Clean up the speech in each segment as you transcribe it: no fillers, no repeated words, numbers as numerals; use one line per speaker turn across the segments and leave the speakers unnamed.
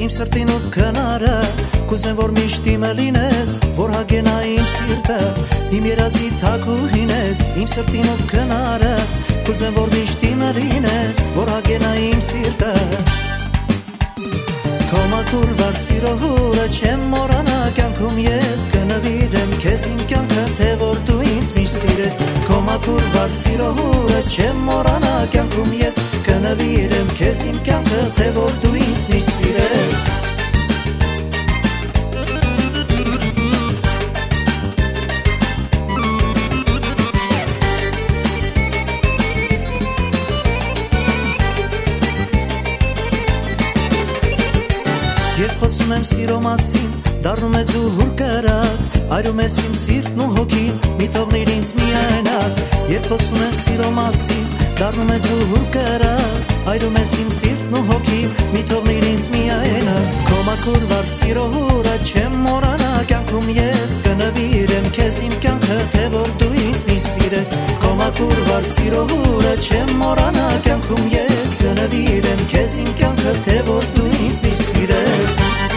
իմ սրտին ու քնարը Կուզեմ որ միշտ իմը լինես Որ հագենա իմ սիրտը Իմ երազի թագուհին ես Իմ սրտին ու քնարը Կուզեմ որ միշտ իմը լինես Որ հագենա իմ սիրտը Քո մաքուր սիրո հուրը չեմ մոռանա կյանքում ես Կնվիրեմ քեզ իմ կյանքը թե որ դու ինձ միշտ սիրես Քո մաքուր սիրո հուրը չեմ մոռանա կյանքում ես Կնվիրեմ քեզ իմ կյանքը թե որ դու ինձ միշտ սիրես Երբ խոսում եմ սիրո մասին, դառնում ես դու հուր կրակ, այրում ես իմ սիրտն ու հոգին, մի թողնիր ինձ միայնակ Երբ խոսում եմ սիրո մասին, դառնում ես դու հուր կրակ, այրում ես իմ սիրտն ու հոգին, մի թողնիր ինձ միայնակ Քո մաքուր սիրո հուրը չեմ մոռանա կյանքում ես Կնվիրեմ քեզ իմ կյանքը, թե որ դու ինձ միշտ սիրես Քո մաքուր սիրո հուրը չեմ մոռանա կյանքում ես Կնվիրեմ քեզ իմ կյանքը, թե որ դու ինձ միշտ սիրես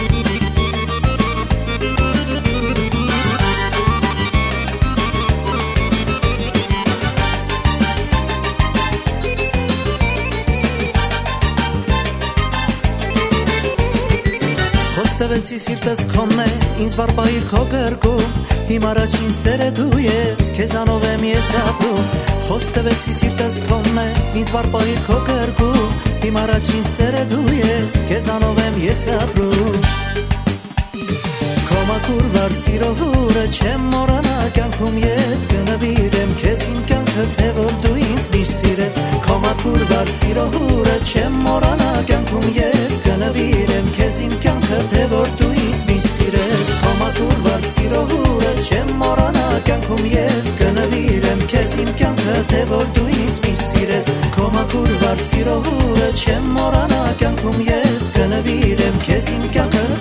Խոստվեցի սիրտս քոնն է, ինձ վարպահիր քո գրկում Իմ առաջին սերը դու ես, քեզանով եմ ես ապրում Խոստվեցի սիրտս քոնն է, ինձ վարպահիր քո գրկում Իմ առաջին սերը դու ես, քեզանով եմ ես ապրում Քո մաքուր սիրո հուրը չեմ մոռանա կյանքում ես Կնվիրեմ քեզ իմ կյանքը, թե որ դու ինձ միշտ սիրես Քո մաքուր սիրո հուրը չեմ մոռանա կյանքում ես Կնվիրեմ քեզ իմ կյանքը, թե որ դու ինձ միշտ սիրես Քո մաքուր սիրո հուրը չեմ մոռանա կյանքում ես Կնվիրեմ քեզ իմ կյանքը, թե որ դու ինձ միշտ սիրես Քո մաքուր սիրո հուրը չեմ մոռանա կյանքում ես Կնվիրեմ քեզ իմ կյանքը